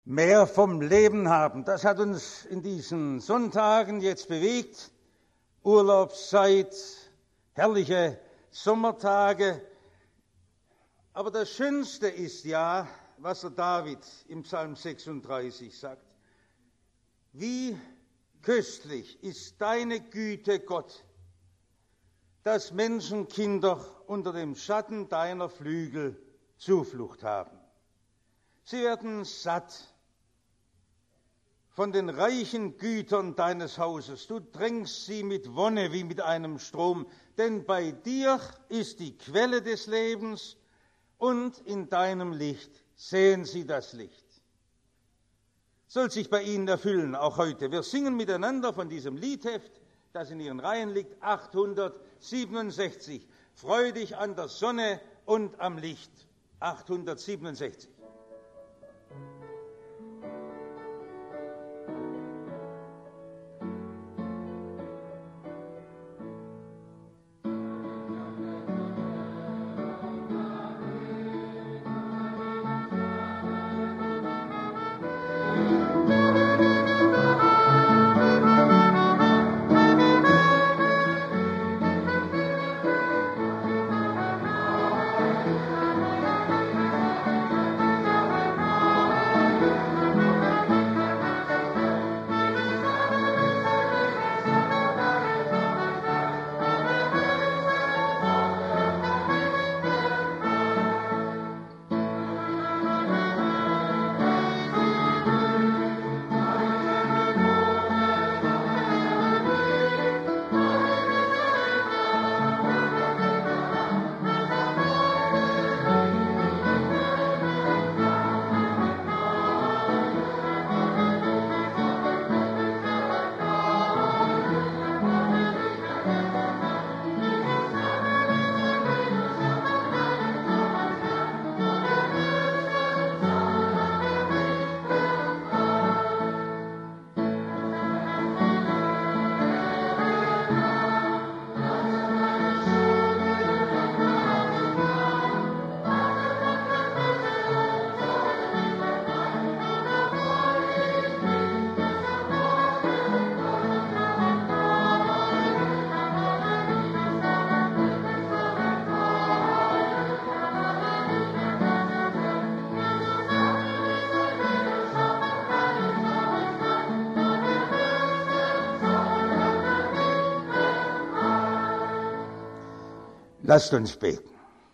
Mehr vom Leben haben. Das hat uns in diesen Sonntagen jetzt bewegt. Urlaubszeit, herrliche Sommertage. Aber das Schönste ist ja, was der David im Psalm 36 sagt. Wie köstlich ist deine Güte, Gott, dass Menschenkinder unter dem Schatten deiner Flügel Zuflucht haben. Sie werden satt von den reichen Gütern deines Hauses. Du drängst sie mit Wonne wie mit einem Strom, denn bei dir ist die Quelle des Lebens und in deinem Licht sehen sie das Licht. Soll sich bei Ihnen erfüllen, auch heute. Wir singen miteinander von diesem Liedheft, das in Ihren Reihen liegt, 867. Freu dich an der Sonne und am Licht. 867. Lasst uns beten.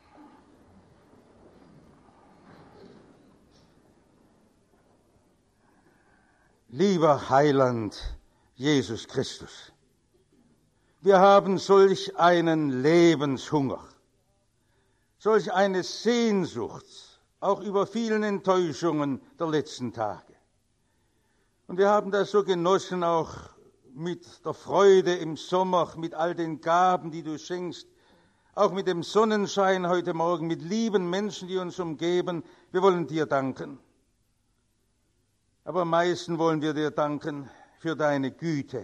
Lieber Heiland Jesus Christus, wir haben solch einen Lebenshunger, solch eine Sehnsucht, auch über vielen Enttäuschungen der letzten Tage. Und wir haben das so genossen, auch mit der Freude im Sommer, mit all den Gaben, die du schenkst, auch mit dem Sonnenschein heute Morgen, mit lieben Menschen, die uns umgeben. Wir wollen dir danken. Aber am meisten wollen wir dir danken für deine Güte,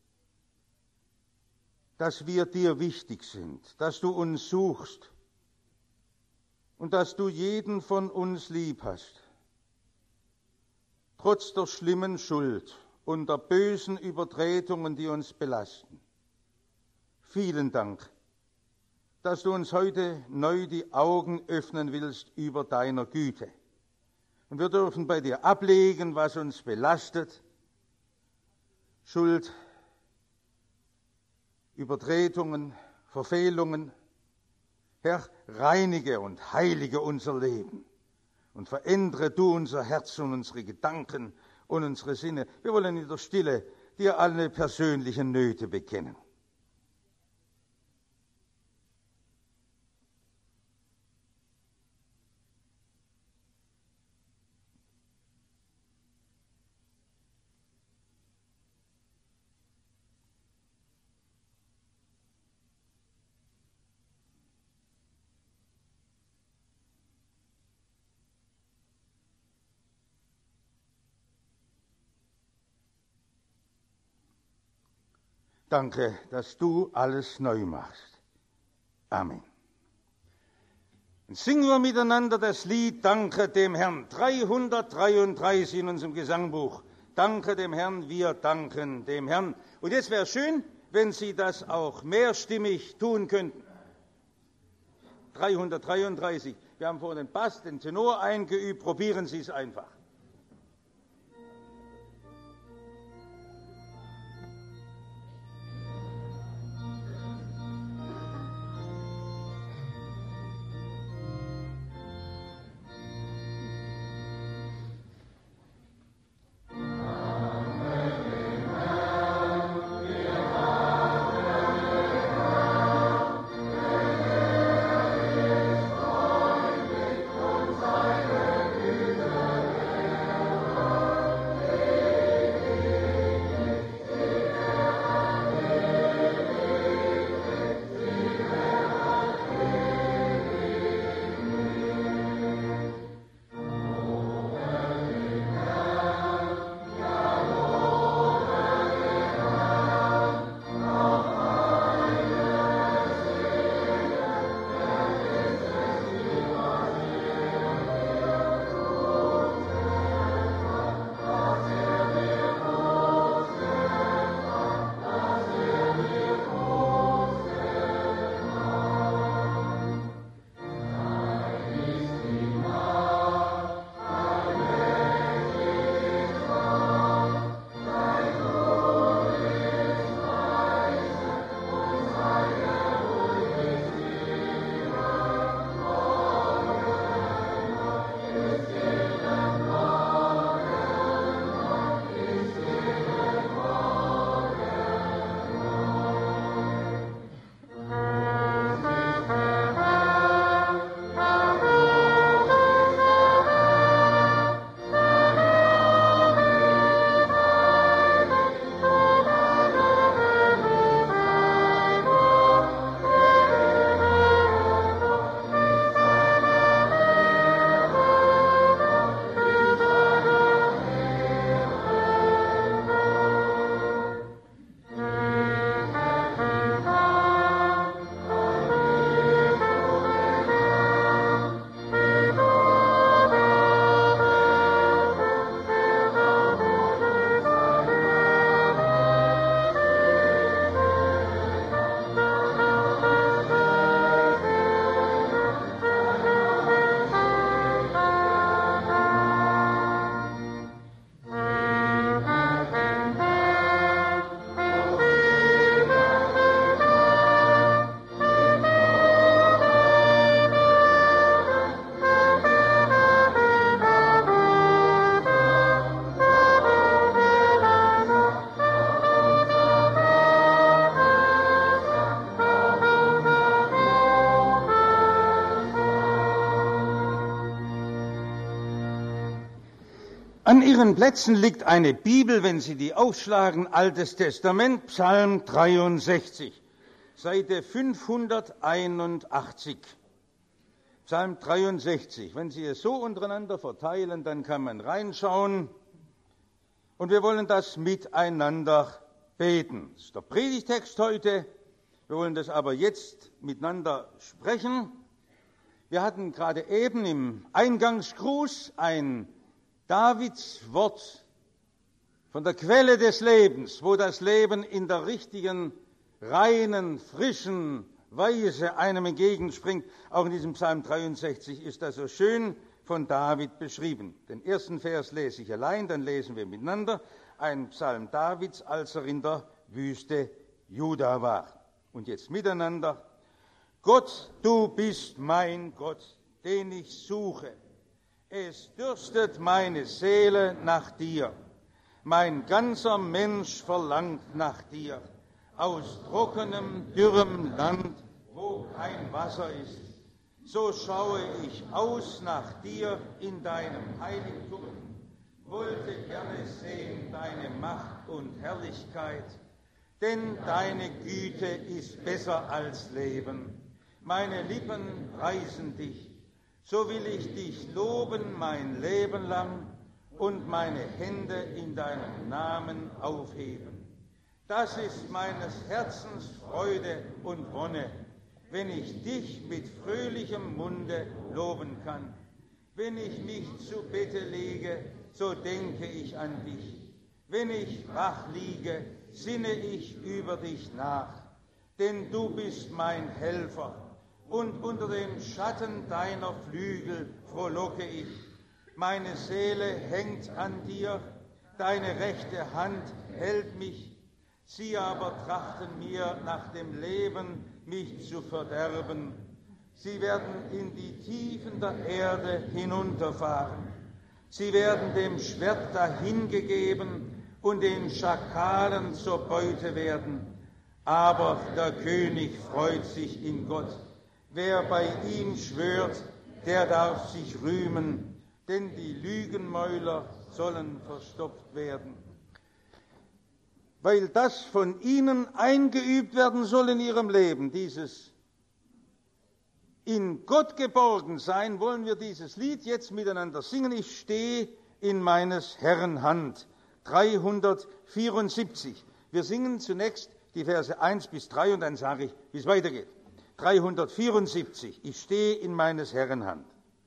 dass wir dir wichtig sind, dass du uns suchst und dass du jeden von uns lieb hast, trotz der schlimmen Schuld und der bösen Übertretungen, die uns belasten. Vielen Dank, dass du uns heute neu die Augen öffnen willst über deiner Güte. Und wir dürfen bei dir ablegen, was uns belastet, Schuld, Übertretungen, Verfehlungen. Herr, reinige und heilige unser Leben und verändere du unser Herz und unsere Gedanken und unsere Sinne. Wir wollen in der Stille dir alle persönlichen Nöte bekennen. Danke, dass du alles neu machst. Amen. Und singen wir miteinander das Lied Danke dem Herrn. 333 in unserem Gesangbuch. Danke dem Herrn, wir danken dem Herrn. Und jetzt wäre es schön, wenn Sie das auch mehrstimmig tun könnten. 333. Wir haben vorhin den Bass, den Tenor eingeübt. Probieren Sie es einfach. An Ihren Plätzen liegt eine Bibel, wenn Sie die aufschlagen, Altes Testament, Psalm 63, Seite 581. Psalm 63. Wenn Sie es so untereinander verteilen, dann kann man reinschauen. Und wir wollen das miteinander beten. Das ist der Predigtext heute. Wir wollen das aber jetzt miteinander sprechen. Wir hatten gerade eben im Eingangsgruß ein Davids Wort von der Quelle des Lebens, wo das Leben in der richtigen, reinen, frischen Weise einem entgegenspringt. Auch in diesem Psalm 63 ist das so schön von David beschrieben. Den ersten Vers lese ich allein, dann lesen wir miteinander. Ein Psalm Davids, als er in der Wüste Juda war. Und jetzt miteinander. Gott, du bist mein Gott, den ich suche. Es dürstet meine Seele nach dir. Mein ganzer Mensch verlangt nach dir. Aus trockenem, dürrem Land, wo kein Wasser ist. So schaue ich aus nach dir in deinem Heiligtum. Wollte gerne sehen deine Macht und Herrlichkeit. Denn deine Güte ist besser als Leben. Meine Lippen preisen dich. So will ich dich loben mein Leben lang und meine Hände in deinem Namen aufheben. Das ist meines Herzens Freude und Wonne, wenn ich dich mit fröhlichem Munde loben kann. Wenn ich mich zu Bette lege, so denke ich an dich. Wenn ich wach liege, sinne ich über dich nach. Denn du bist mein Helfer, und unter dem Schatten deiner Flügel frohlocke ich. Meine Seele hängt an dir, deine rechte Hand hält mich. Sie aber trachten mir nach dem Leben, mich zu verderben. Sie werden in die Tiefen der Erde hinunterfahren. Sie werden dem Schwert dahingegeben und den Schakalen zur Beute werden. Aber der König freut sich in Gott. Wer bei ihm schwört, der darf sich rühmen, denn die Lügenmäuler sollen verstopft werden. Weil das von ihnen eingeübt werden soll in ihrem Leben, dieses in Gott geborgen sein, wollen wir dieses Lied jetzt miteinander singen. Ich stehe in meines Herrn Hand. 374. Wir singen zunächst die Verse 1 bis 3 und dann sage ich, wie es weitergeht. 374. Ich stehe in meines Herrn Hand.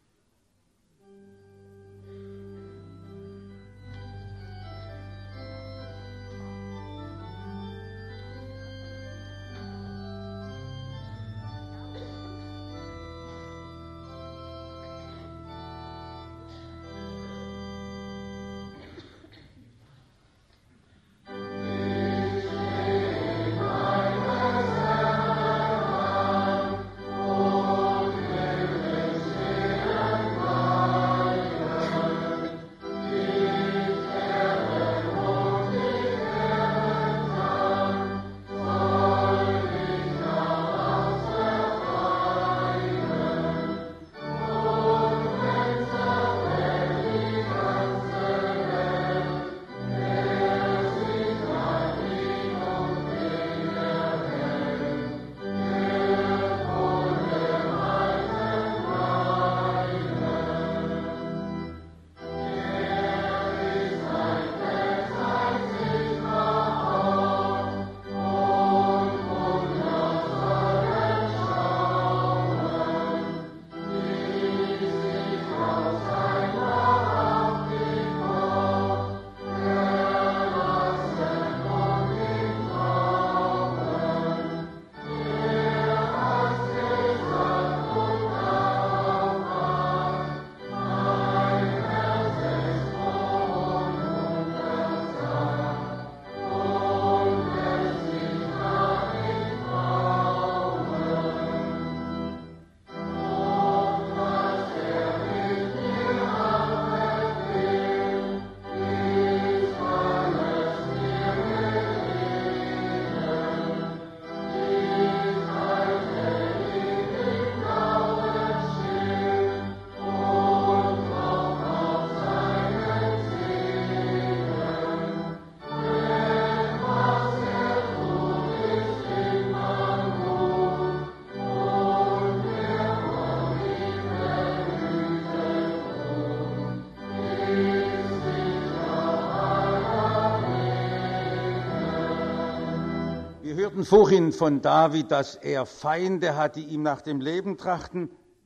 Wir hörten vorhin von David, dass er Feinde hat, die ihm nach dem Leben trachten.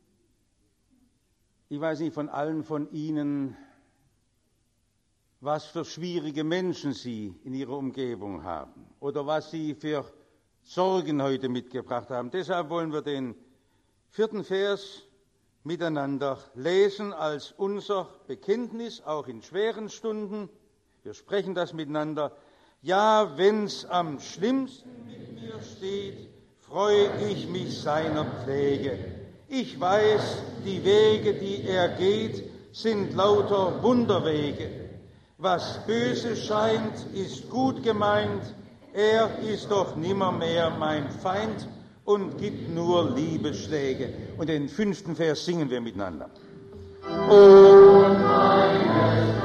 Ich weiß nicht von allen von Ihnen, was für schwierige Menschen Sie in Ihrer Umgebung haben oder was Sie für Sorgen heute mitgebracht haben. Deshalb wollen wir den 4. Vers miteinander lesen als unser Bekenntnis, auch in schweren Stunden. Wir sprechen das miteinander. Ja, wenn's am schlimmsten mit mir steht, freue ich mich seiner Pflege. Ich weiß, die Wege, die er geht, sind lauter Wunderwege. Was böse scheint, ist gut gemeint. Er ist doch nimmermehr mein Feind und gibt nur Liebesschläge. Und den 5. Vers singen wir miteinander. O meines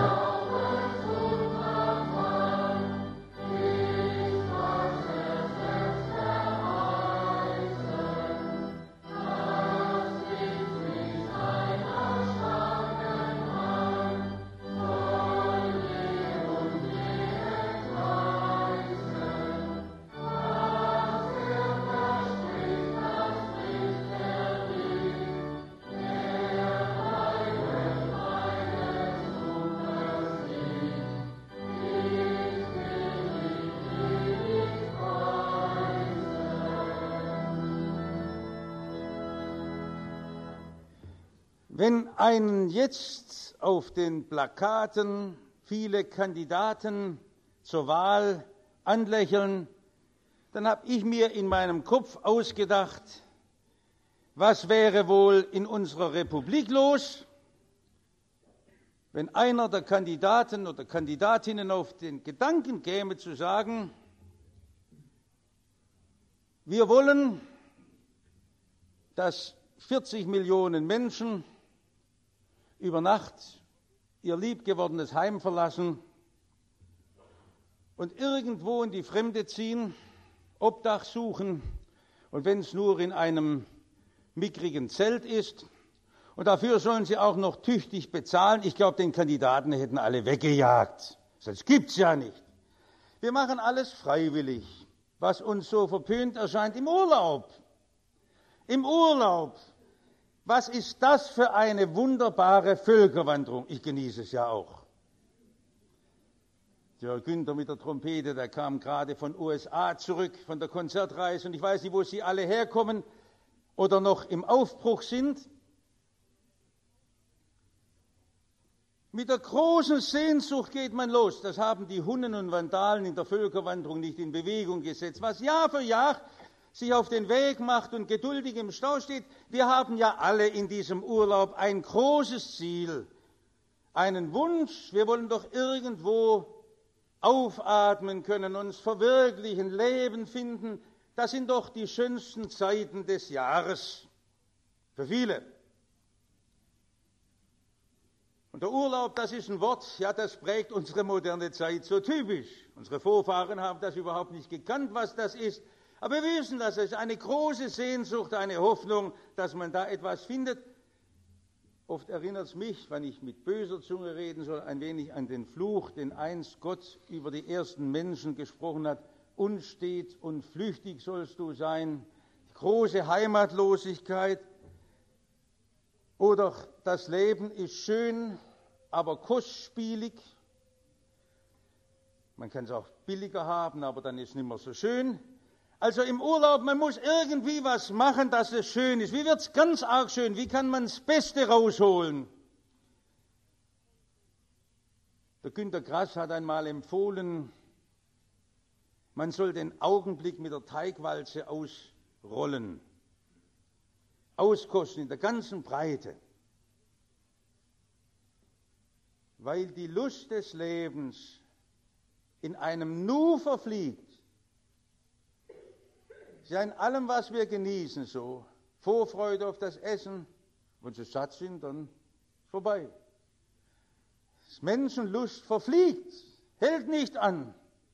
Wenn einen jetzt auf den Plakaten viele Kandidaten zur Wahl anlächeln, dann habe ich mir in meinem Kopf ausgedacht, was wäre wohl in unserer Republik los, wenn einer der Kandidaten oder Kandidatinnen auf den Gedanken käme zu sagen, wir wollen, dass 40 Millionen Menschen über Nacht ihr liebgewordenes Heim verlassen und irgendwo in die Fremde ziehen, Obdach suchen und wenn es nur in einem mickrigen Zelt ist. Und dafür sollen sie auch noch tüchtig bezahlen. Ich glaube, den Kandidaten hätten alle weggejagt. Das gibt's ja nicht. Wir machen alles freiwillig, was uns so verpönt erscheint im Urlaub. Im Urlaub. Was ist das für eine wunderbare Völkerwanderung? Ich genieße es ja auch. Der Günther mit der Trompete, der kam gerade von USA zurück, von der Konzertreise. Und ich weiß nicht, wo Sie alle herkommen oder noch im Aufbruch sind. Mit der großen Sehnsucht geht man los. Das haben die Hunnen und Vandalen in der Völkerwanderung nicht in Bewegung gesetzt, was Jahr für Jahr sich auf den Weg macht und geduldig im Stau steht. Wir haben ja alle in diesem Urlaub ein großes Ziel, einen Wunsch. Wir wollen doch irgendwo aufatmen können, uns verwirklichen, Leben finden. Das sind doch die schönsten Zeiten des Jahres für viele. Und der Urlaub, das ist ein Wort, ja, das prägt unsere moderne Zeit so typisch. Unsere Vorfahren haben das überhaupt nicht gekannt, was das ist. Aber wir wissen, das ist eine große Sehnsucht, eine Hoffnung, dass man da etwas findet. Oft erinnert es mich, wenn ich mit böser Zunge reden soll, ein wenig an den Fluch, den einst Gott über die ersten Menschen gesprochen hat. Unstet und flüchtig sollst du sein, große Heimatlosigkeit. Oder das Leben ist schön, aber kostspielig. Man kann es auch billiger haben, aber dann ist es nicht mehr so schön. Also im Urlaub, man muss irgendwie was machen, dass es schön ist. Wie wird es ganz arg schön? Wie kann man das Beste rausholen? Der Günter Grass hat einmal empfohlen, man soll den Augenblick mit der Teigwalze ausrollen. Auskosten in der ganzen Breite. Weil die Lust des Lebens in einem Nu verfliegt. Ja, in allem, was wir genießen, so Vorfreude auf das Essen, wenn sie satt sind, dann vorbei. Das Menschenlust verfliegt, hält nicht an.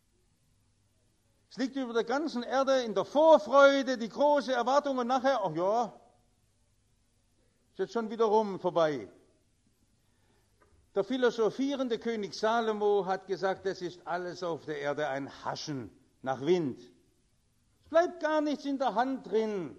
Es liegt über der ganzen Erde in der Vorfreude, die große Erwartung und nachher, ach ja, ist jetzt schon wiederum vorbei. Der philosophierende König Salomo hat gesagt, es ist alles auf der Erde ein Haschen nach Wind. Es bleibt gar nichts in der Hand drin.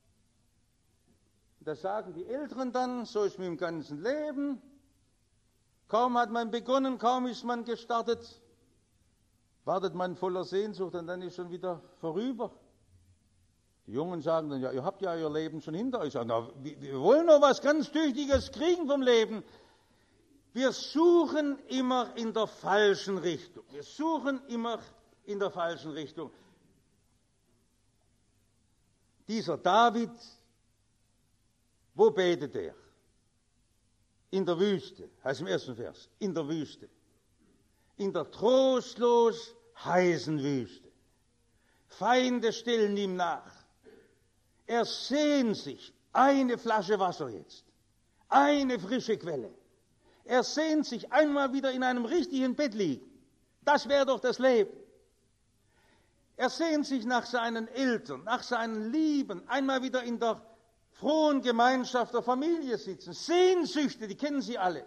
Das sagen die Älteren dann, so ist mit dem ganzen Leben. Kaum hat man begonnen, kaum ist man gestartet, wartet man voller Sehnsucht und dann ist schon wieder vorüber. Die Jungen sagen dann, ja, ihr habt ja euer Leben schon hinter euch. Sagen, na, wir wollen noch was ganz Tüchtiges kriegen vom Leben. Wir suchen immer in der falschen Richtung. Wir suchen immer in der falschen Richtung. Dieser David, wo betet er? In der Wüste, heißt im ersten Vers, in der Wüste. In der trostlos heißen Wüste. Feinde stellen ihm nach. Er sehnt sich, eine Flasche Wasser jetzt, eine frische Quelle. Er sehnt sich, einmal wieder in einem richtigen Bett liegen. Das wäre doch das Leben. Er sehnt sich nach seinen Eltern, nach seinen Lieben, einmal wieder in der frohen Gemeinschaft der Familie sitzen. Sehnsüchte, die kennen Sie alle.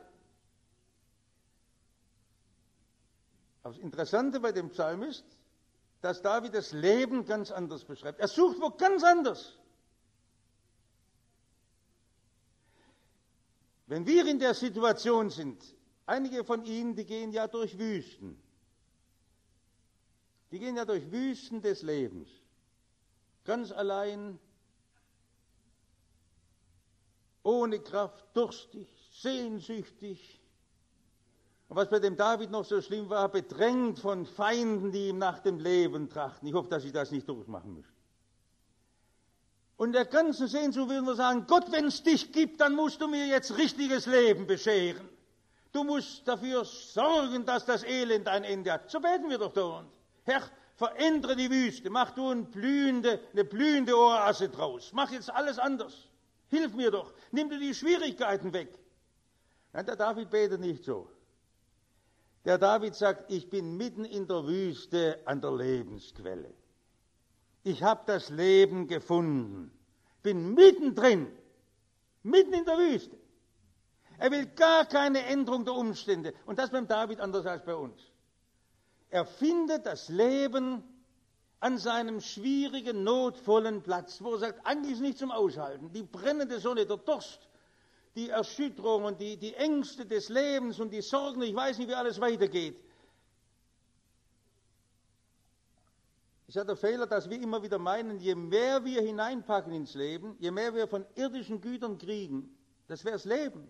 Aber das Interessante bei dem Psalm ist, dass David das Leben ganz anders beschreibt. Er sucht wo ganz anders. Wenn wir in der Situation sind, einige von Ihnen, die gehen ja durch Wüsten. Die gehen ja durch Wüsten des Lebens. Ganz allein, ohne Kraft, durstig, sehnsüchtig. Und was bei dem David noch so schlimm war, bedrängt von Feinden, die ihm nach dem Leben trachten. Ich hoffe, dass ich das nicht durchmachen muss. Und der ganzen Sehnsucht will nur sagen, Gott, wenn es dich gibt, dann musst du mir jetzt richtiges Leben bescheren. Du musst dafür sorgen, dass das Elend ein Ende hat. So beten wir doch dauernd. Herr, verändere die Wüste, mach du eine blühende Oase draus. Mach jetzt alles anders. Hilf mir doch, nimm dir die Schwierigkeiten weg. Nein, der David betet nicht so. Der David sagt, ich bin mitten in der Wüste an der Lebensquelle. Ich habe das Leben gefunden, bin mittendrin, mitten in der Wüste. Er will gar keine Änderung der Umstände. Und das beim David anders als bei uns. Er findet das Leben an seinem schwierigen, notvollen Platz, wo er sagt, eigentlich ist nicht zum Aushalten. Die brennende Sonne, der Durst, die Erschütterung und die Ängste des Lebens und die Sorgen, ich weiß nicht, wie alles weitergeht. Es ist ja der Fehler, dass wir immer wieder meinen, je mehr wir hineinpacken ins Leben, je mehr wir von irdischen Gütern kriegen, das wäre das Leben.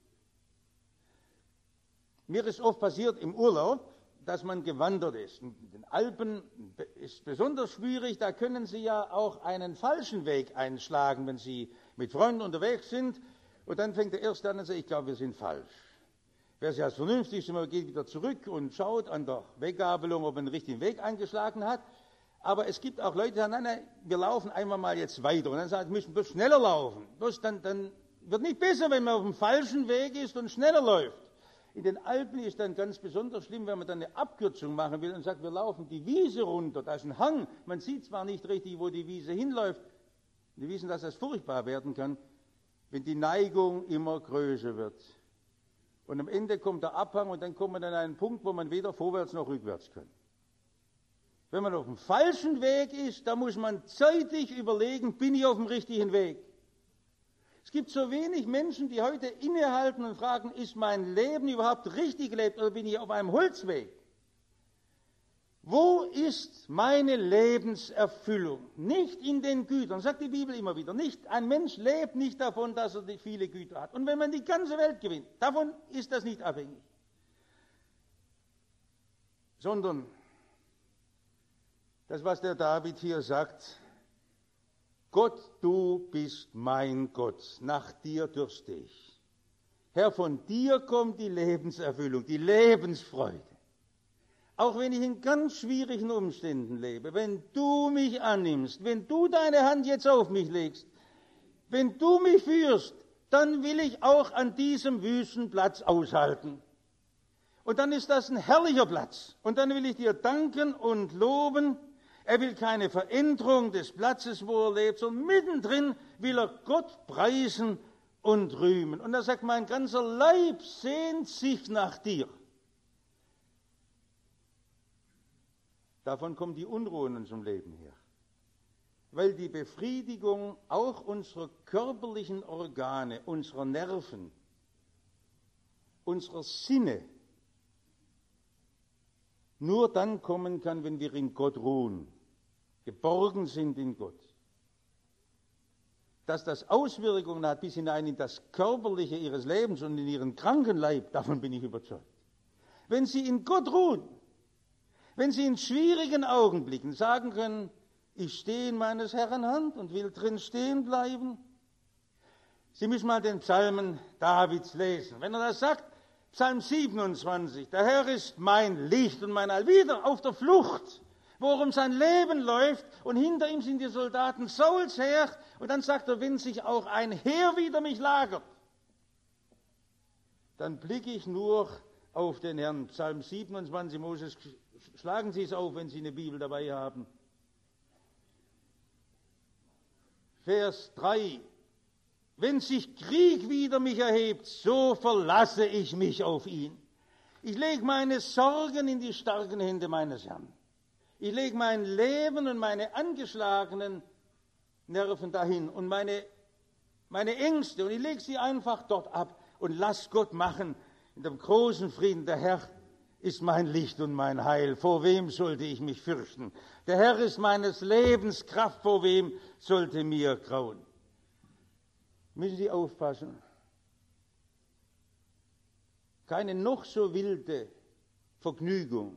Mir ist oft passiert im Urlaub, dass man gewandert ist. In den Alpen ist besonders schwierig, da können Sie ja auch einen falschen Weg einschlagen, wenn Sie mit Freunden unterwegs sind. Und dann fängt der Erste an und sagt, ich glaube, wir sind falsch. Wäre es ja das Vernünftigste, man geht wieder zurück und schaut an der Weggabelung, ob man den richtigen Weg eingeschlagen hat. Aber es gibt auch Leute, die sagen, nein, wir laufen einmal mal jetzt weiter. Und dann sagen, wir müssen bloß schneller laufen. Dann wird nicht besser, wenn man auf dem falschen Weg ist und schneller läuft. In den Alpen ist dann ganz besonders schlimm, wenn man dann eine Abkürzung machen will und sagt, wir laufen die Wiese runter. Da ist ein Hang. Man sieht zwar nicht richtig, wo die Wiese hinläuft. Wir wissen, dass das furchtbar werden kann, wenn die Neigung immer größer wird. Und am Ende kommt der Abhang und dann kommt man an einen Punkt, wo man weder vorwärts noch rückwärts kann. Wenn man auf dem falschen Weg ist, da muss man zeitig überlegen, bin ich auf dem richtigen Weg? Es gibt so wenig Menschen, die heute innehalten und fragen, ist mein Leben überhaupt richtig gelebt oder bin ich auf einem Holzweg? Wo ist meine Lebenserfüllung? Nicht in den Gütern, sagt die Bibel immer wieder. Ein Mensch lebt nicht davon, dass er viele Güter hat. Und wenn man die ganze Welt gewinnt, davon ist das nicht abhängig. Sondern das, was der David hier sagt, Gott, du bist mein Gott, nach dir dürste ich. Herr, von dir kommt die Lebenserfüllung, die Lebensfreude. Auch wenn ich in ganz schwierigen Umständen lebe, wenn du mich annimmst, wenn du deine Hand jetzt auf mich legst, wenn du mich führst, dann will ich auch an diesem Wüstenplatz aushalten. Und dann ist das ein herrlicher Platz. Und dann will ich dir danken und loben. Er will keine Veränderung des Platzes, wo er lebt, sondern mittendrin will er Gott preisen und rühmen. Und er sagt, mein ganzer Leib sehnt sich nach dir. Davon kommt die Unruhe in unserem Leben her. Weil die Befriedigung auch unserer körperlichen Organe, unserer Nerven, unserer Sinne nur dann kommen kann, wenn wir in Gott ruhen, geborgen sind in Gott. Dass das Auswirkungen hat bis hinein in das Körperliche ihres Lebens und in ihren kranken Leib, davon bin ich überzeugt. Wenn Sie in Gott ruhen, wenn Sie in schwierigen Augenblicken sagen können, ich stehe in meines Herrn Hand und will drin stehen bleiben. Sie müssen mal den Psalmen Davids lesen. Wenn er das sagt, Psalm 27, der Herr ist mein Licht und mein Heil, wieder auf der Flucht, worum sein Leben läuft und hinter ihm sind die Soldaten Sauls Heer und dann sagt er, wenn sich auch ein Heer wider mich lagert, dann blicke ich nur auf den Herrn. Psalm 27, Moses, schlagen Sie es auf, wenn Sie eine Bibel dabei haben. Vers 3. Wenn sich Krieg wider mich erhebt, so verlasse ich mich auf ihn. Ich lege meine Sorgen in die starken Hände meines Herrn. Ich lege mein Leben und meine angeschlagenen Nerven dahin und meine Ängste und ich lege sie einfach dort ab und lass Gott machen in dem großen Frieden. Der Herr ist mein Licht und mein Heil. Vor wem sollte ich mich fürchten? Der Herr ist meines Lebens Kraft. Vor wem sollte mir grauen? müssen Sie aufpassen. Keine noch so wilde Vergnügung,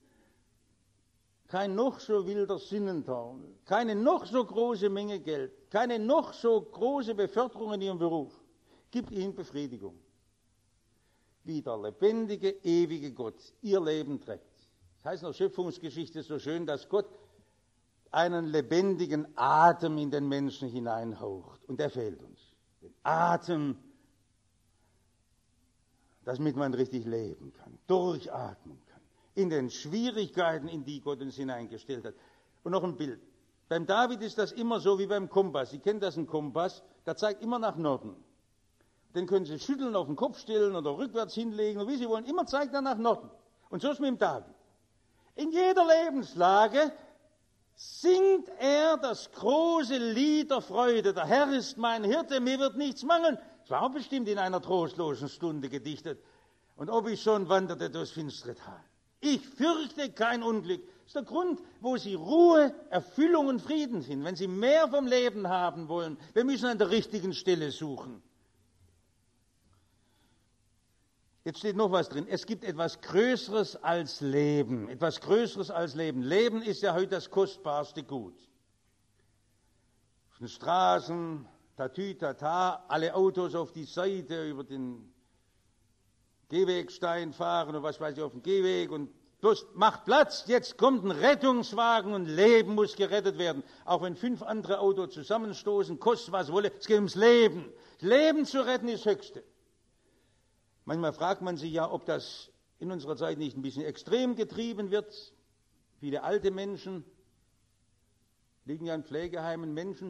kein noch so wilder Sinnentaumel, keine noch so große Menge Geld, keine noch so große Beförderung in Ihrem Beruf gibt Ihnen Befriedigung. Wie der lebendige, ewige Gott Ihr Leben trägt. Das heißt in der Schöpfungsgeschichte so schön, dass Gott einen lebendigen Atem in den Menschen hineinhaucht. Und der fehlt uns. Den Atem, damit man richtig leben kann, durchatmen kann. In den Schwierigkeiten, in die Gott uns hineingestellt hat. Und noch ein Bild. Beim David ist das immer so wie beim Kompass. Sie kennen das, ein Kompass, der zeigt immer nach Norden. Den können Sie schütteln, auf den Kopf stellen oder rückwärts hinlegen, oder wie Sie wollen. Immer zeigt er nach Norden. Und so ist es mit dem David. In jeder Lebenslage singt er das große Lied der Freude. Der Herr ist mein Hirte, mir wird nichts mangeln. Das war auch bestimmt in einer trostlosen Stunde gedichtet. Und ob ich schon wanderte durchs finstere Tal. Ich fürchte kein Unglück. Das ist der Grund, wo Sie Ruhe, Erfüllung und Frieden finden. Wenn Sie mehr vom Leben haben wollen, wir müssen an der richtigen Stelle suchen. Jetzt steht noch was drin. Es gibt etwas Größeres als Leben. Etwas Größeres als Leben. Leben ist ja heute das kostbarste Gut. Auf den Straßen, Tatütata, alle Autos auf die Seite über den Gehwegstein fahren und was weiß ich auf dem Gehweg und bloß macht Platz, jetzt kommt ein Rettungswagen und Leben muss gerettet werden. Auch wenn 5 andere Autos zusammenstoßen, kostet was wolle, es geht ums Leben. Leben zu retten ist das Höchste. Manchmal fragt man sich ja, ob das in unserer Zeit nicht ein bisschen extrem getrieben wird. Viele alte Menschen liegen ja in Pflegeheimen, Menschen.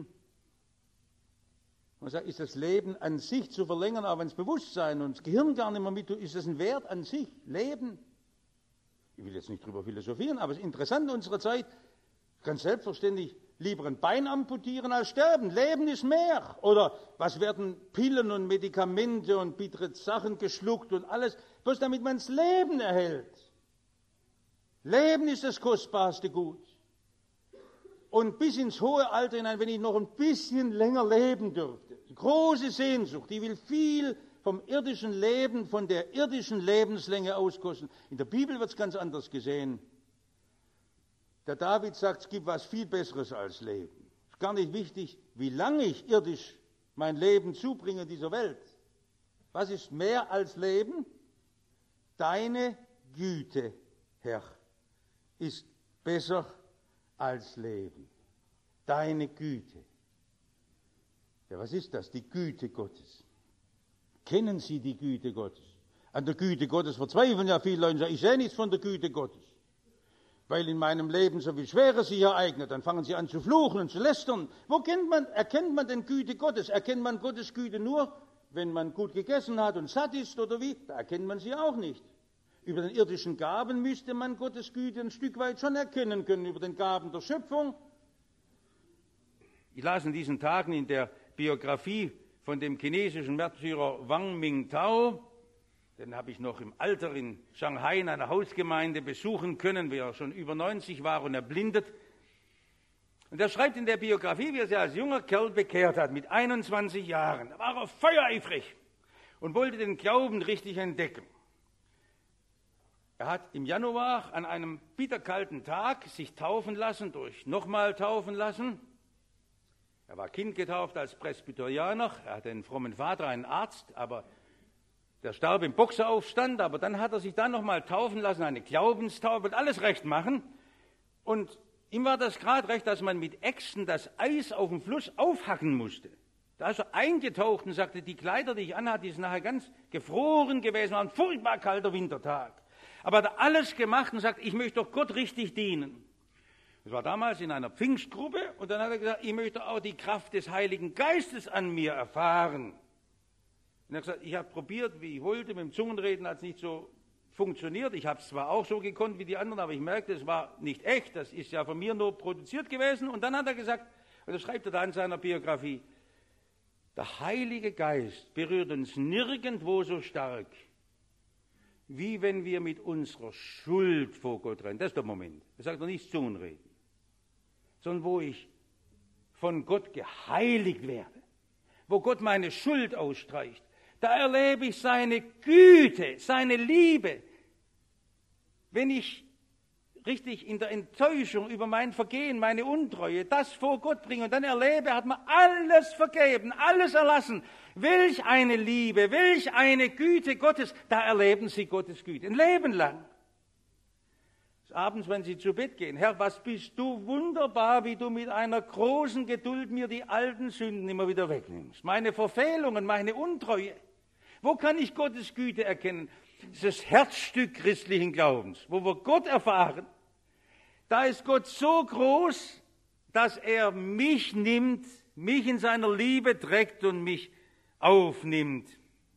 Man sagt, ist das Leben an sich zu verlängern, aber wenn das Bewusstsein und das Gehirn gar nicht mehr mit tut, ist das ein Wert an sich, Leben. Ich will jetzt nicht drüber philosophieren, aber es ist interessant in unserer Zeit, ganz selbstverständlich lieber ein Bein amputieren als sterben. Leben ist mehr. Oder was werden Pillen und Medikamente und bittere Sachen geschluckt und alles, bloß damit man das Leben erhält. Leben ist das kostbarste Gut. Und bis ins hohe Alter hinein, wenn ich noch ein bisschen länger leben dürfte, große Sehnsucht, die will viel vom irdischen Leben, von der irdischen Lebenslänge auskosten. In der Bibel wird es ganz anders gesehen. Der David sagt, es gibt was viel Besseres als Leben. Es ist gar nicht wichtig, wie lange ich irdisch mein Leben zubringe in dieser Welt. Was ist mehr als Leben? Deine Güte, Herr, ist besser als Leben. Deine Güte. Ja, was ist das? Die Güte Gottes. Kennen Sie die Güte Gottes? An der Güte Gottes verzweifeln ja viele Leute und sagen, ich sehe nichts von der Güte Gottes. Weil in meinem Leben so viel Schweres sich ereignet, dann fangen sie an zu fluchen und zu lästern. Erkennt man denn Güte Gottes? Erkennt man Gottes Güte nur, wenn man gut gegessen hat und satt ist oder wie? Da erkennt man sie auch nicht. Über den irdischen Gaben müsste man Gottes Güte ein Stück weit schon erkennen können, über den Gaben der Schöpfung. Ich las in diesen Tagen in der Biografie von dem chinesischen Märtyrer Wang Mingtao, den habe ich noch im Alter in Shanghai in einer Hausgemeinde besuchen können, wie er schon über 90 war und erblindet. Und er schreibt in der Biografie, wie er sich als junger Kerl bekehrt hat, mit 21 Jahren. Da war er feuereifrig und wollte den Glauben richtig entdecken. Er hat im Januar an einem bitterkalten Tag sich taufen lassen, nochmal taufen lassen. Er war kindgetauft als Presbyterianer, er hatte einen frommen Vater, einen Arzt, aber der starb im Boxeraufstand, aber dann hat er sich dann nochmal taufen lassen, eine Glaubenstaufe, wird alles recht machen. Und ihm war das gerade recht, dass man mit Äxten das Eis auf dem Fluss aufhacken musste. Da ist er eingetaucht und sagte, die Kleider, die ich anhatte, die sind nachher ganz gefroren gewesen, war ein furchtbar kalter Wintertag. Aber er hat alles gemacht und sagt, ich möchte doch Gott richtig dienen. Das war damals in einer Pfingstgruppe und dann hat er gesagt, ich möchte auch die Kraft des Heiligen Geistes an mir erfahren. Und er hat gesagt, ich habe probiert, wie ich wollte, mit dem Zungenreden hat es nicht so funktioniert. Ich habe es zwar auch so gekonnt wie die anderen, aber ich merkte, es war nicht echt, das ist ja von mir nur produziert gewesen. Und dann hat er gesagt, und das schreibt er da in seiner Biografie, der Heilige Geist berührt uns nirgendwo so stark, wie wenn wir mit unserer Schuld vor Gott rennen. Das ist der Moment. Das sagt er nicht Zungenreden, sondern wo ich von Gott geheiligt werde. wo Gott meine Schuld ausstreicht. Da erlebe ich seine Güte, seine Liebe. Wenn ich richtig in der Enttäuschung über mein Vergehen, meine Untreue, das vor Gott bringe und dann erlebe, hat man alles vergeben, alles erlassen. Welch eine Liebe, welch eine Güte Gottes, da erleben Sie Gottes Güte, ein Leben lang. Abends, wenn Sie zu Bett gehen, Herr, was bist du wunderbar, wie du mit einer großen Geduld mir die alten Sünden immer wieder wegnimmst. Meine Verfehlungen, meine Untreue. Wo kann ich Gottes Güte erkennen? Das ist das Herzstück christlichen Glaubens, wo wir Gott erfahren. Da ist Gott so groß, dass er mich nimmt, mich in seiner Liebe trägt und mich aufnimmt.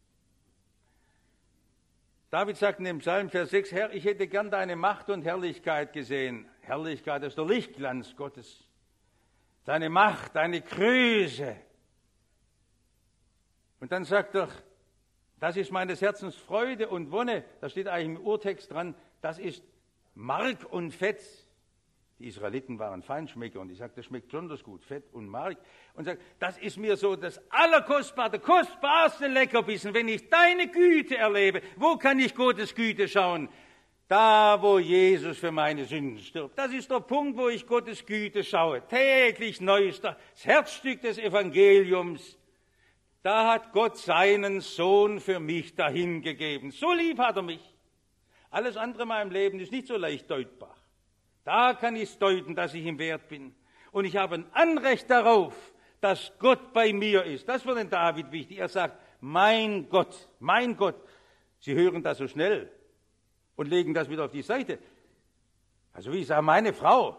David sagt in dem Psalm, Vers 6, Herr, ich hätte gern deine Macht und Herrlichkeit gesehen. Herrlichkeit ist der Lichtglanz Gottes. Deine Macht, deine Größe. Und dann sagt er, das ist meines Herzens Freude und Wonne. Da steht eigentlich im Urtext dran, das ist Mark und Fett. Die Israeliten waren Feinschmecker und ich sage, das schmeckt besonders gut, Fett und Mark. Und sagt, das ist mir so das allerkostbarste, kostbarste Leckerbissen, wenn ich deine Güte erlebe. Wo kann ich Gottes Güte schauen? Da, wo Jesus für meine Sünden stirbt. Das ist der Punkt, wo ich Gottes Güte schaue. Täglich neu ist das Herzstück des Evangeliums. Da hat Gott seinen Sohn für mich dahingegeben. So lieb hat er mich. Alles andere in meinem Leben ist nicht so leicht deutbar. Da kann ich es deuten, dass ich ihm wert bin. Und ich habe ein Anrecht darauf, dass Gott bei mir ist. Das war den David wichtig. Er sagt, mein Gott, mein Gott. Sie hören das so schnell und legen das wieder auf die Seite. Also wie ich sage, meine Frau,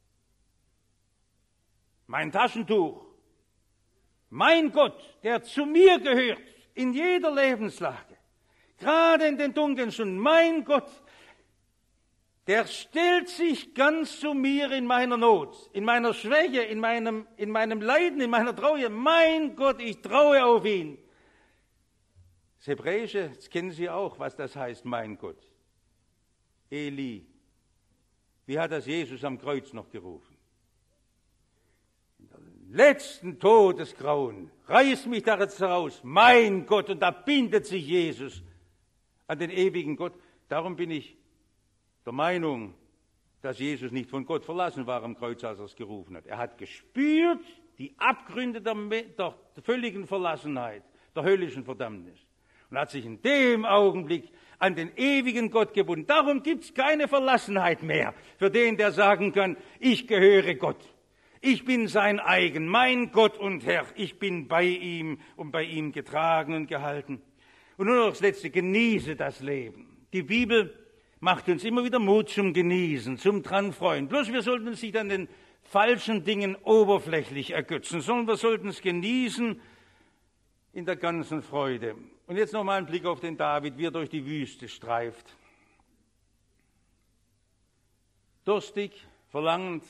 mein Taschentuch, mein Gott, der zu mir gehört, in jeder Lebenslage, gerade in den dunklen Stunden, mein Gott, der stellt sich ganz zu mir in meiner Not, in meiner Schwäche, in meinem Leiden, in meiner Treue. Mein Gott, ich traue auf ihn. Das Hebräische, das kennen Sie auch, was das heißt, mein Gott. Eli. Wie hat das Jesus am Kreuz noch gerufen? In der letzten Todesgrauen, reiß mich da jetzt heraus, mein Gott, und da bindet sich Jesus an den ewigen Gott. Darum bin ich der Meinung, dass Jesus nicht von Gott verlassen war am Kreuz, als er es gerufen hat. Er hat gespürt die Abgründe der völligen Verlassenheit, der höllischen Verdammnis und hat sich in dem Augenblick an den ewigen Gott gebunden. Darum gibt es keine Verlassenheit mehr für den, der sagen kann, ich gehöre Gott. Ich bin sein eigen, mein Gott und Herr. Ich bin bei ihm und bei ihm getragen und gehalten. Und nur noch das Letzte, genieße das Leben. Die Bibel macht uns immer wieder Mut zum Genießen, zum Dranfreuen. Bloß wir sollten uns nicht an den falschen Dingen oberflächlich ergötzen, sondern wir sollten es genießen in der ganzen Freude. Und jetzt nochmal ein Blick auf den David, wie er durch die Wüste streift. Durstig, verlangend.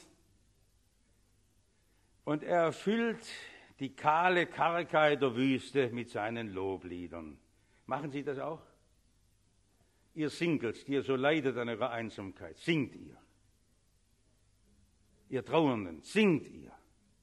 Und er erfüllt die kahle Kargheit der Wüste mit seinen Lobliedern. Machen Sie das auch? Ihr Singles, die ihr so leidet an eurer Einsamkeit, singt ihr. Ihr Trauernden, singt ihr.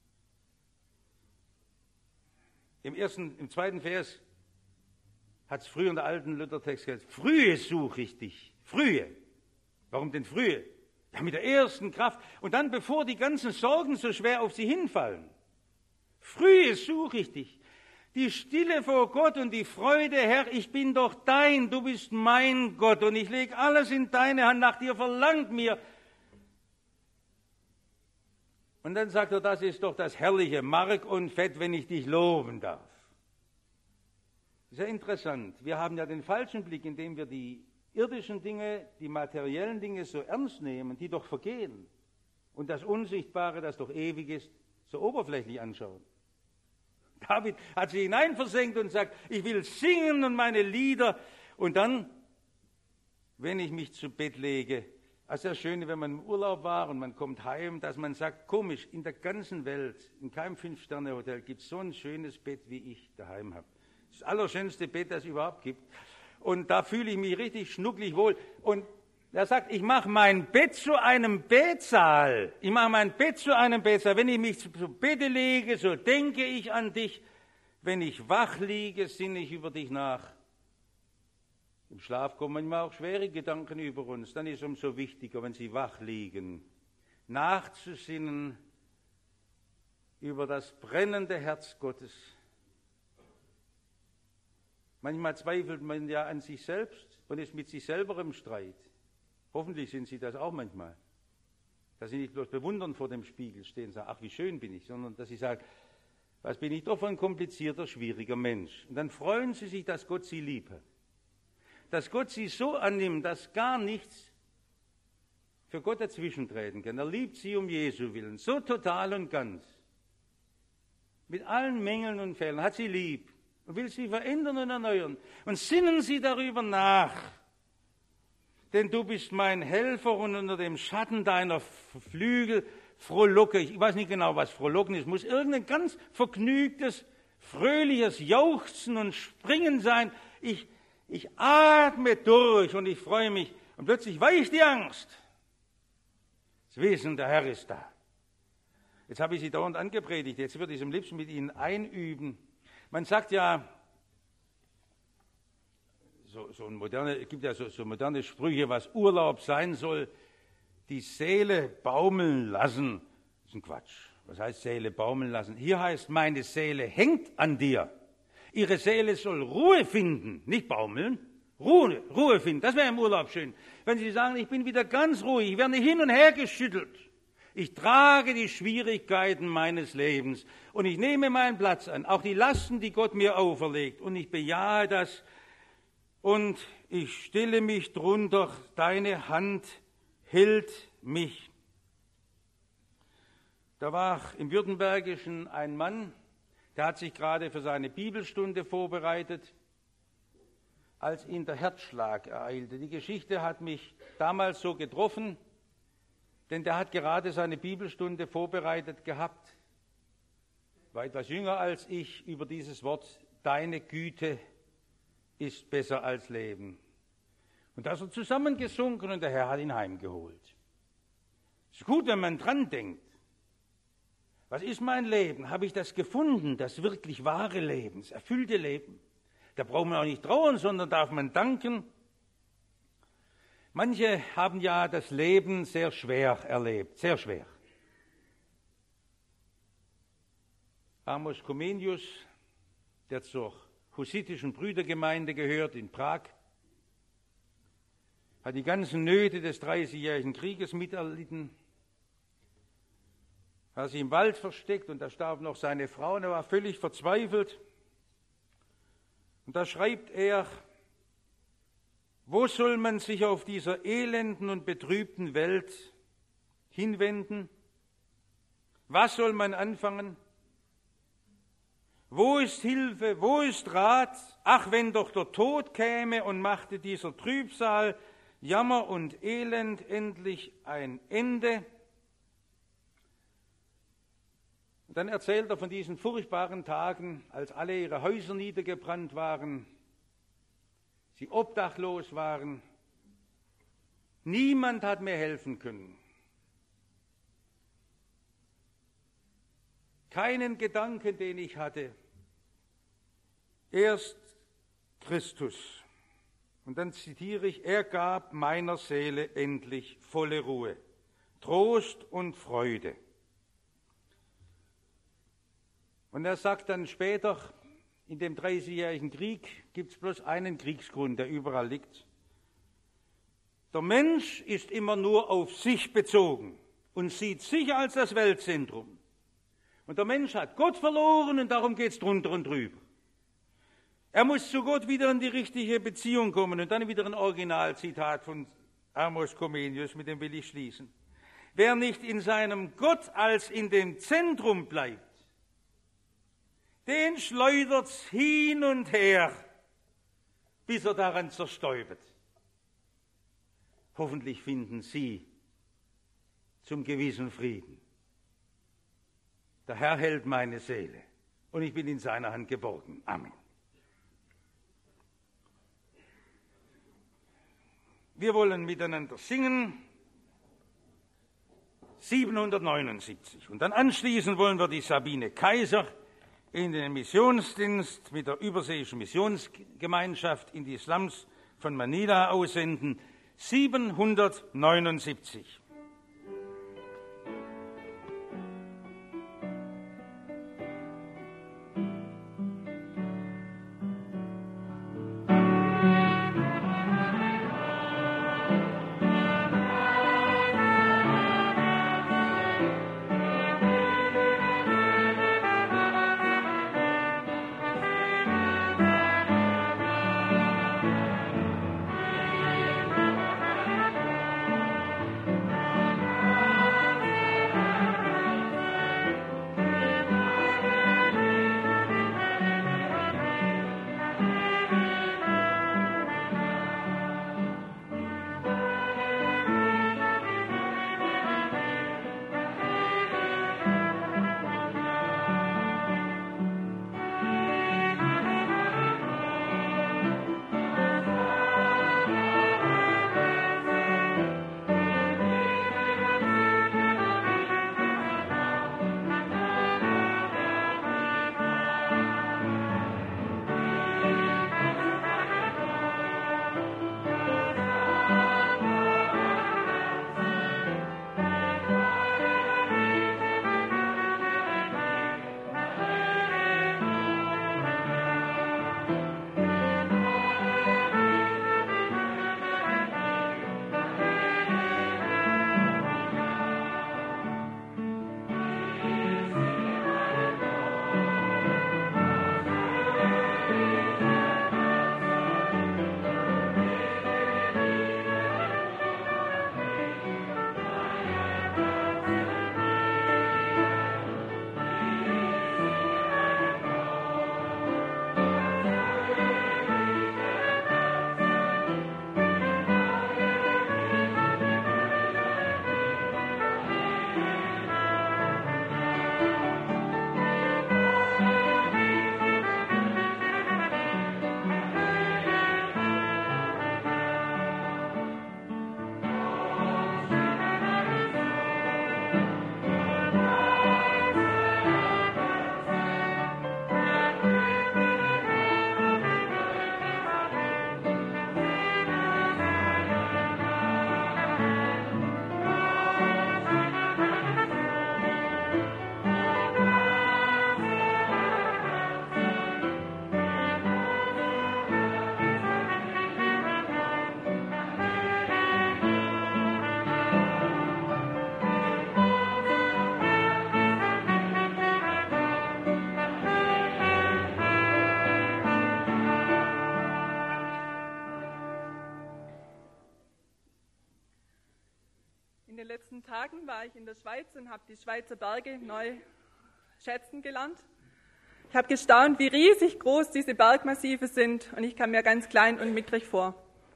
Im zweiten Vers hat es früher in der alten Luthertext gesagt, frühe suche ich dich. Frühe. Warum denn frühe? Ja, mit der ersten Kraft. Und dann, bevor die ganzen Sorgen so schwer auf sie hinfallen. Frühe suche ich dich. Die Stille vor Gott und die Freude, Herr, ich bin doch dein, du bist mein Gott und ich lege alles in deine Hand, nach dir verlangt mir. Und dann sagt er, das ist doch das herrliche Mark und Fett, wenn ich dich loben darf. Sehr interessant. Wir haben ja den falschen Blick, indem wir die irdischen Dinge, die materiellen Dinge so ernst nehmen, die doch vergehen. Und das Unsichtbare, das doch ewig ist, so oberflächlich anschauen. David hat sich hineinversenkt und sagt, ich will singen und meine Lieder. Und dann, wenn ich mich zu Bett lege, das ist das Schöne, wenn man im Urlaub war und man kommt heim, dass man sagt, komisch, in der ganzen Welt, in keinem 5-Sterne-Hotel gibt es so ein schönes Bett, wie ich daheim habe. Das allerschönste Bett, das es überhaupt gibt. Und da fühle ich mich richtig schnucklig wohl. Und er sagt, ich mache mein Bett zu einem Betsaal. Ich mache mein Bett zu einem Betsaal. Wenn ich mich zu Bette lege, so denke ich an dich. Wenn ich wach liege, sinne ich über dich nach. Im Schlaf kommen manchmal auch schwere Gedanken über uns. Dann ist es umso wichtiger, wenn Sie wach liegen, nachzusinnen über das brennende Herz Gottes. Manchmal zweifelt man ja an sich selbst und ist mit sich selber im Streit. Hoffentlich sind Sie das auch manchmal. Dass Sie nicht bloß bewundern vor dem Spiegel stehen und sagen, ach, wie schön bin ich, sondern dass Sie sagen, was bin ich doch für ein komplizierter, schwieriger Mensch. Und dann freuen Sie sich, dass Gott Sie liebt. Dass Gott Sie so annimmt, dass gar nichts für Gott dazwischentreten kann. Er liebt Sie um Jesu willen, so total und ganz. Mit allen Mängeln und Fehlern hat Sie lieb und will Sie verändern und erneuern. Und sinnen Sie darüber nach. Denn du bist mein Helfer und unter dem Schatten deiner Flügel frohlocke. Ich weiß nicht genau, was frohlocken ist. Muss irgendein ganz vergnügtes, fröhliches Jauchzen und Springen sein. Ich atme durch und ich freue mich. Und plötzlich weicht die Angst. Das Wissen, der Herr ist da. Jetzt habe ich Sie dauernd angepredigt. Jetzt würde ich es am liebsten mit Ihnen einüben. Man sagt ja, es gibt ja so moderne Sprüche, was Urlaub sein soll, die Seele baumeln lassen. Das ist ein Quatsch. Was heißt Seele baumeln lassen? Hier heißt, meine Seele hängt an dir. Ihre Seele soll Ruhe finden, nicht baumeln. Ruhe finden, das wäre im Urlaub schön. Wenn Sie sagen, ich bin wieder ganz ruhig, ich werde hin und her geschüttelt. Ich trage die Schwierigkeiten meines Lebens und ich nehme meinen Platz an, auch die Lasten, die Gott mir auferlegt. Und ich bejahe das und ich stille mich drunter, deine Hand hält mich. Da war im Württembergischen ein Mann, der hat sich gerade für seine Bibelstunde vorbereitet, als ihn der Herzschlag ereilte. Die Geschichte hat mich damals so getroffen, denn der hat gerade seine Bibelstunde vorbereitet gehabt, war etwas jünger als ich, über dieses Wort, deine Güte ist besser als Leben. Und da ist er zusammengesunken und der Herr hat ihn heimgeholt. Es ist gut, wenn man dran denkt. Was ist mein Leben? Habe ich das gefunden, das wirklich wahre Leben, das erfüllte Leben? Da braucht man auch nicht trauern, sondern darf man danken. Manche haben ja das Leben sehr schwer erlebt, sehr schwer. Amos Comenius, der zur hussitischen Brüdergemeinde gehört in Prag, hat die ganzen Nöte des 30-jährigen Krieges miterlitten. Er hat sich im Wald versteckt und da starb noch seine Frau und er war völlig verzweifelt. Und da schreibt er, wo soll man sich auf dieser elenden und betrübten Welt hinwenden? Was soll man anfangen? Wo ist Hilfe? Wo ist Rat? Ach, wenn doch der Tod käme und machte dieser Trübsal, Jammer und Elend endlich ein Ende. Und dann erzählt er von diesen furchtbaren Tagen, als alle ihre Häuser niedergebrannt waren, sie obdachlos waren. Niemand hat mir helfen können. Keinen Gedanken, den ich hatte. Erst Christus. Und dann zitiere ich, er gab meiner Seele endlich volle Ruhe, Trost und Freude. Und er sagt dann später, in dem 30-jährigen Krieg gibt es bloß einen Kriegsgrund, der überall liegt. Der Mensch ist immer nur auf sich bezogen und sieht sich als das Weltzentrum. Und der Mensch hat Gott verloren und darum geht es drunter und drüber. Er muss zu Gott wieder in die richtige Beziehung kommen. Und dann wieder ein Originalzitat von Amos Comenius, mit dem will ich schließen. Wer nicht in seinem Gott als in dem Zentrum bleibt, den schleudert's hin und her, bis er daran zerstäubet. Hoffentlich finden Sie zum gewissen Frieden. Der Herr hält meine Seele und ich bin in seiner Hand geborgen. Amen. Wir wollen miteinander singen 779 und dann anschließend wollen wir die Sabine Kaiser in den Missionsdienst mit der Überseeischen Missionsgemeinschaft in die Slums von Manila aussenden. 779. In den letzten Tagen war ich in der Schweiz und habe die Schweizer Berge neu schätzen gelernt. Ich habe gestaunt, wie riesig groß diese Bergmassive sind, und ich kam mir ganz klein und mickrig vor.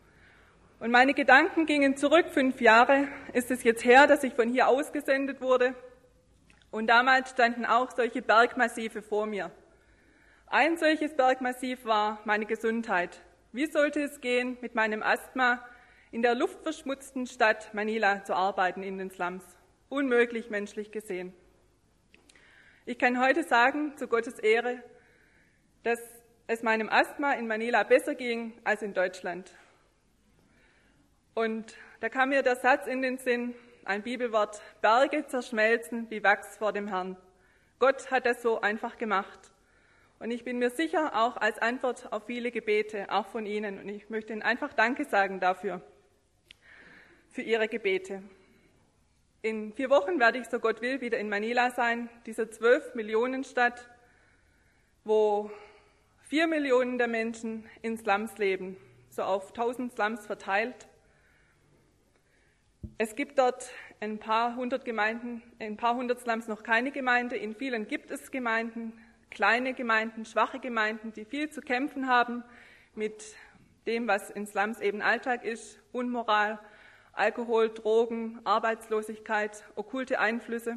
Und meine Gedanken gingen zurück, 5 Jahre ist es jetzt her, dass ich von hier ausgesendet wurde. Und damals standen auch solche Bergmassive vor mir. Ein solches Bergmassiv war meine Gesundheit. Wie sollte es gehen, mit meinem Asthma in der luftverschmutzten Stadt Manila zu arbeiten in den Slums? Unmöglich, menschlich gesehen. Ich kann heute sagen, zu Gottes Ehre, dass es meinem Asthma in Manila besser ging als in Deutschland. Und da kam mir der Satz in den Sinn, ein Bibelwort: Berge zerschmelzen wie Wachs vor dem Herrn. Gott hat das so einfach gemacht. Und ich bin mir sicher, auch als Antwort auf viele Gebete, auch von Ihnen. Und ich möchte Ihnen einfach Danke sagen dafür, für Ihre Gebete. In 4 Wochen werde ich, so Gott will, wieder in Manila sein, dieser 12-Millionen-Stadt, wo 4 Millionen der Menschen in Slums leben, so auf 1000 Slums verteilt. Es gibt dort ein paar hundert Gemeinden, in ein paar hundert Slums noch keine Gemeinde. In vielen gibt es Gemeinden, kleine Gemeinden, schwache Gemeinden, die viel zu kämpfen haben mit dem, was in Slums eben Alltag ist: Unmoral, Alkohol, Drogen, Arbeitslosigkeit, okkulte Einflüsse.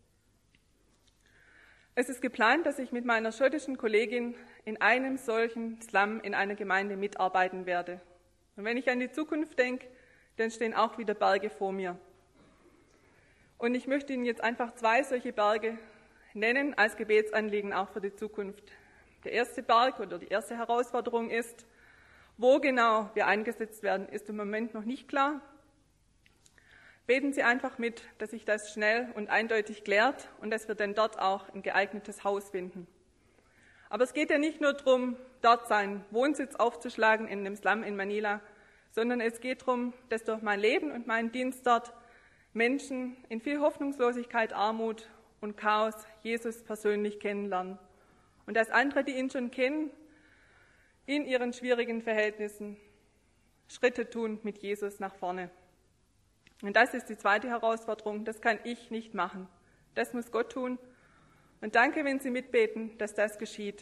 Es ist geplant, dass ich mit meiner schottischen Kollegin in einem solchen Slum in einer Gemeinde mitarbeiten werde. Und wenn ich an die Zukunft denke, dann stehen auch wieder Berge vor mir. Und ich möchte Ihnen jetzt einfach 2 solche Berge nennen als Gebetsanliegen auch für die Zukunft. Der erste Berg oder die erste Herausforderung ist, wo genau wir eingesetzt werden, ist im Moment noch nicht klar. Beten Sie einfach mit, dass sich das schnell und eindeutig klärt und dass wir dann dort auch ein geeignetes Haus finden. Aber es geht ja nicht nur darum, dort seinen Wohnsitz aufzuschlagen in dem Slum in Manila, sondern es geht darum, dass durch mein Leben und meinen Dienst dort Menschen in viel Hoffnungslosigkeit, Armut und Chaos Jesus persönlich kennenlernen. Und dass andere, die ihn schon kennen, in ihren schwierigen Verhältnissen Schritte tun mit Jesus nach vorne. Und das ist die zweite Herausforderung, das kann ich nicht machen. Das muss Gott tun. Und danke, wenn Sie mitbeten, dass das geschieht.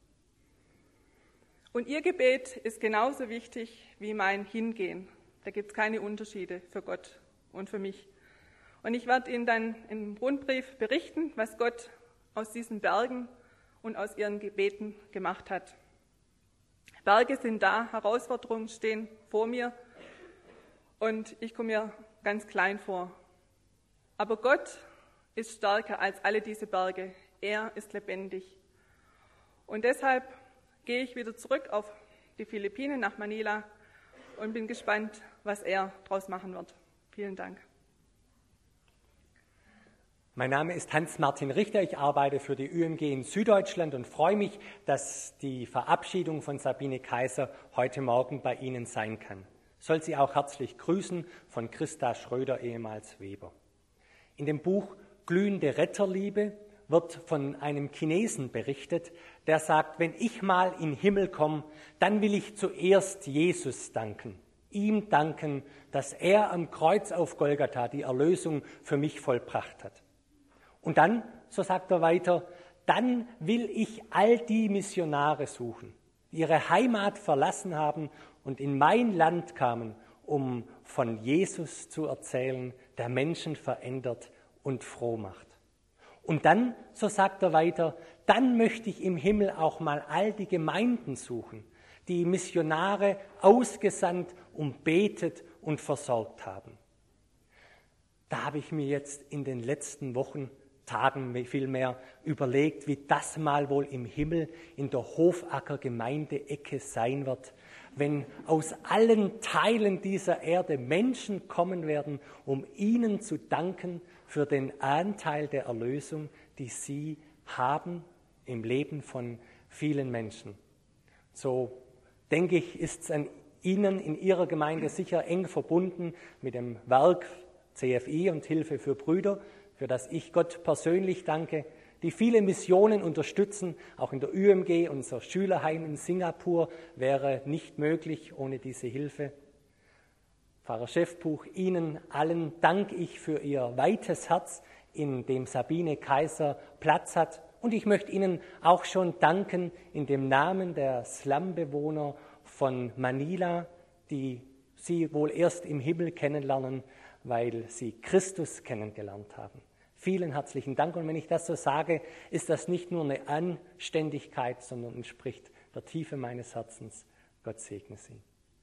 Und Ihr Gebet ist genauso wichtig wie mein Hingehen. Da gibt es keine Unterschiede für Gott und für mich. Und ich werde Ihnen dann im Rundbrief berichten, was Gott aus diesen Bergen und aus Ihren Gebeten gemacht hat. Berge sind da, Herausforderungen stehen vor mir und ich komme mir ganz klein vor. Aber Gott ist stärker als alle diese Berge. Er ist lebendig. Und deshalb gehe ich wieder zurück auf die Philippinen, nach Manila und bin gespannt, was er daraus machen wird. Vielen Dank. Mein Name ist Hans-Martin Richter, ich arbeite für die ÜMG in Süddeutschland und freue mich, dass die Verabschiedung von Sabine Kaiser heute Morgen bei Ihnen sein kann. Soll Sie auch herzlich grüßen von Christa Schröder, ehemals Weber. In dem Buch Glühende Retterliebe wird von einem Chinesen berichtet, der sagt, wenn ich mal in den Himmel komme, dann will ich zuerst Jesus danken. Ihm danken, dass er am Kreuz auf Golgatha die Erlösung für mich vollbracht hat. Und dann, so sagt er weiter, dann will ich all die Missionare suchen, die ihre Heimat verlassen haben und in mein Land kamen, um von Jesus zu erzählen, der Menschen verändert und froh macht. Und dann, so sagt er weiter, dann möchte ich im Himmel auch mal all die Gemeinden suchen, die Missionare ausgesandt und betet und versorgt haben. Da habe ich mir jetzt in den letzten Tagen vielmehr überlegt, wie das mal wohl im Himmel in der Hofacker-Gemeindeecke sein wird, wenn aus allen Teilen dieser Erde Menschen kommen werden, um ihnen zu danken für den Anteil der Erlösung, die sie haben im Leben von vielen Menschen. So denke ich, ist es an Ihnen in Ihrer Gemeinde sicher eng verbunden mit dem Werk CFI und Hilfe für Brüder, für das ich Gott persönlich danke, die viele Missionen unterstützen, auch in der ÜMG, unser Schülerheim in Singapur wäre nicht möglich ohne diese Hilfe. Pfarrer Schäffbuch, Ihnen allen danke ich für Ihr weites Herz, in dem Sabine Kaiser Platz hat. Und ich möchte Ihnen auch schon danken in dem Namen der Slumbewohner von Manila, die Sie wohl erst im Himmel kennenlernen, weil Sie Christus kennengelernt haben. Vielen herzlichen Dank. Und wenn ich das so sage, ist das nicht nur eine Anständigkeit, sondern entspricht der Tiefe meines Herzens. Gott segne Sie.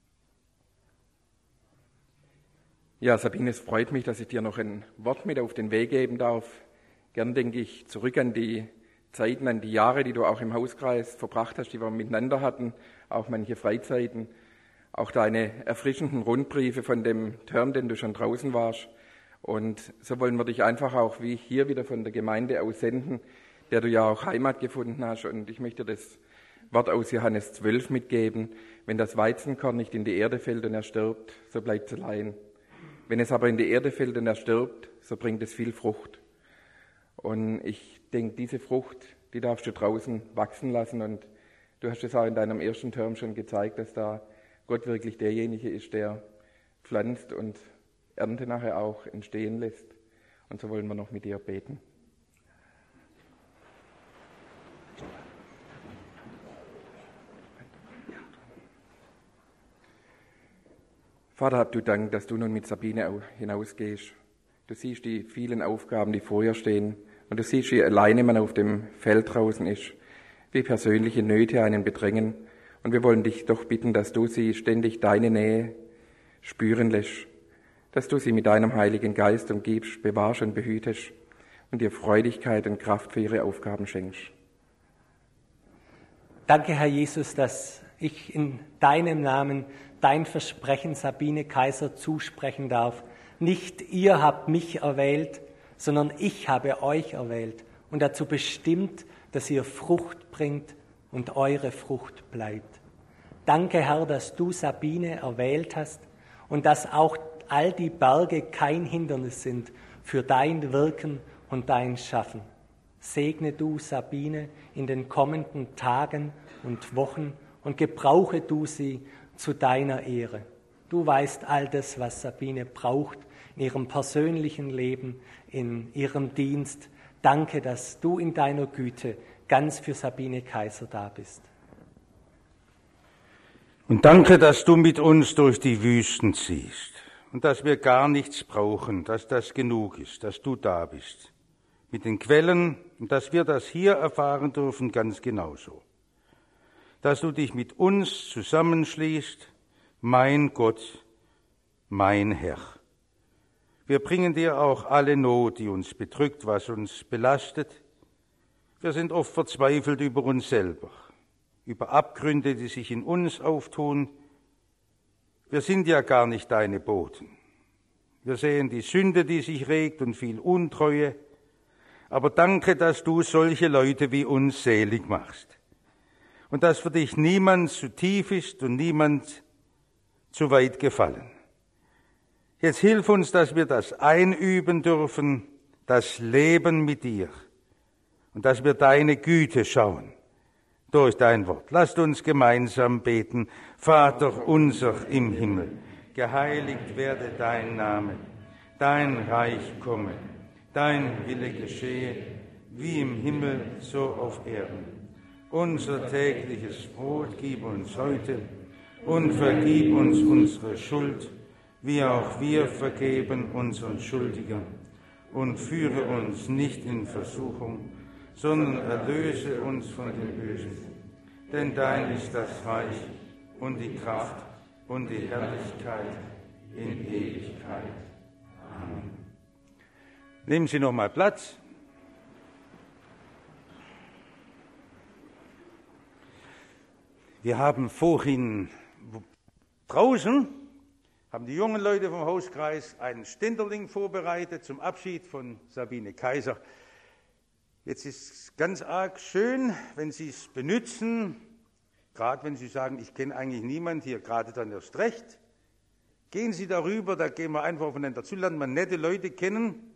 Ja, Sabine, es freut mich, dass ich dir noch ein Wort mit auf den Weg geben darf. Gern denke ich zurück an die Zeiten, an die Jahre, die du auch im Hauskreis verbracht hast, die wir miteinander hatten, auch manche Freizeiten, auch deine erfrischenden Rundbriefe von dem Term, den du schon draußen warst. Und so wollen wir dich einfach auch wie hier wieder von der Gemeinde aus senden, der du ja auch Heimat gefunden hast. Und ich möchte das Wort aus Johannes 12 mitgeben. Wenn das Weizenkorn nicht in die Erde fällt und er stirbt, so bleibt es allein. Wenn es aber in die Erde fällt und er stirbt, so bringt es viel Frucht. Und ich denke, diese Frucht, die darfst du draußen wachsen lassen. Und du hast es auch in deinem ersten Term schon gezeigt, dass da Gott wirklich derjenige ist, der pflanzt und Ernte nachher auch entstehen lässt. Und so wollen wir noch mit dir beten. Vater, hab du Dank, dass du nun mit Sabine hinausgehst. Du siehst die vielen Aufgaben, die vor ihr stehen. Und du siehst, wie alleine man auf dem Feld draußen ist, wie persönliche Nöte einen bedrängen. Und wir wollen dich doch bitten, dass du sie ständig deine Nähe spüren lässt, dass du sie mit deinem Heiligen Geist umgibst, bewahrst und behütest und ihr Freudigkeit und Kraft für ihre Aufgaben schenkst. Danke, Herr Jesus, dass ich in deinem Namen dein Versprechen Sabine Kaiser zusprechen darf. Nicht ihr habt mich erwählt, sondern ich habe euch erwählt und dazu bestimmt, dass ihr Frucht bringt und eure Frucht bleibt. Danke, Herr, dass du Sabine erwählt hast und dass auch all die Berge kein Hindernis sind für dein Wirken und dein Schaffen. Segne du Sabine in den kommenden Tagen und Wochen und gebrauche du sie zu deiner Ehre. Du weißt all das, was Sabine braucht in ihrem persönlichen Leben, in ihrem Dienst. Danke, dass du in deiner Güte ganz für Sabine Kaiser da bist. Und danke, dass du mit uns durch die Wüsten ziehst und dass wir gar nichts brauchen, dass das genug ist, dass du da bist. Mit den Quellen und dass wir das hier erfahren dürfen, ganz genauso. Dass du dich mit uns zusammenschließt, mein Gott, mein Herr. Wir bringen dir auch alle Not, die uns bedrückt, was uns belastet. Wir sind oft verzweifelt über uns selber, über Abgründe, die sich in uns auftun. Wir sind ja gar nicht deine Boten. Wir sehen die Sünde, die sich regt und viel Untreue. Aber danke, dass du solche Leute wie uns selig machst. Und dass für dich niemand zu tief ist und niemand zu weit gefallen. Jetzt hilf uns, dass wir das einüben dürfen, das Leben mit dir. Und dass wir deine Güte schauen durch dein Wort. Lasst uns gemeinsam beten. Vater unser im Himmel, geheiligt werde dein Name, dein Reich komme, dein Wille geschehe, wie im Himmel, so auf Erden. Unser tägliches Brot gib uns heute und vergib uns unsere Schuld, wie auch wir vergeben unseren Schuldigern. Und führe uns nicht in Versuchung, sondern erlöse uns von dem Bösen. Denn dein ist das Reich und die Kraft und die Herrlichkeit in Ewigkeit. Amen. Nehmen Sie noch mal Platz. Wir haben vorhin draußen, haben die jungen Leute vom Hauskreis einen Ständerling vorbereitet zum Abschied von Sabine Kaiser. Jetzt ist es ganz arg schön, wenn Sie es benutzen, gerade wenn Sie sagen, ich kenne eigentlich niemand hier, gerade dann erst recht. Gehen Sie darüber, da gehen wir einfach aufeinander zu, lernen wir nette Leute kennen.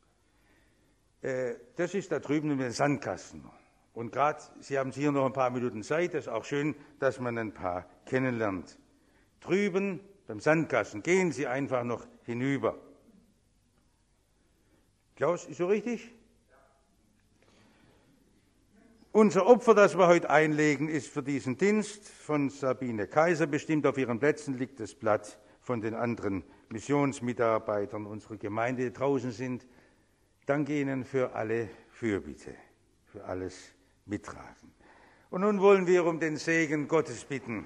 Das ist da drüben in den Sandkasten. Und gerade, Sie haben hier noch ein paar Minuten Zeit, das ist auch schön, dass man ein paar kennenlernt. Drüben beim Sandkasten, gehen Sie einfach noch hinüber. Klaus, ist so richtig? Unser Opfer, das wir heute einlegen, ist für diesen Dienst von Sabine Kaiser bestimmt. Auf Ihren Plätzen liegt das Blatt von den anderen Missionsmitarbeitern unserer Gemeinde, die draußen sind. Danke Ihnen für alle Fürbitte, für alles Mittragen. Und nun wollen wir um den Segen Gottes bitten.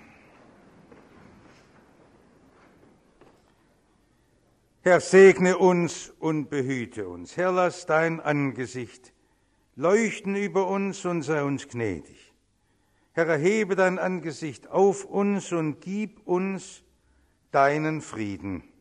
Herr, segne uns und behüte uns. Herr, lass dein Angesicht leuchten über uns und sei uns gnädig. Herr, erhebe dein Angesicht auf uns und gib uns deinen Frieden.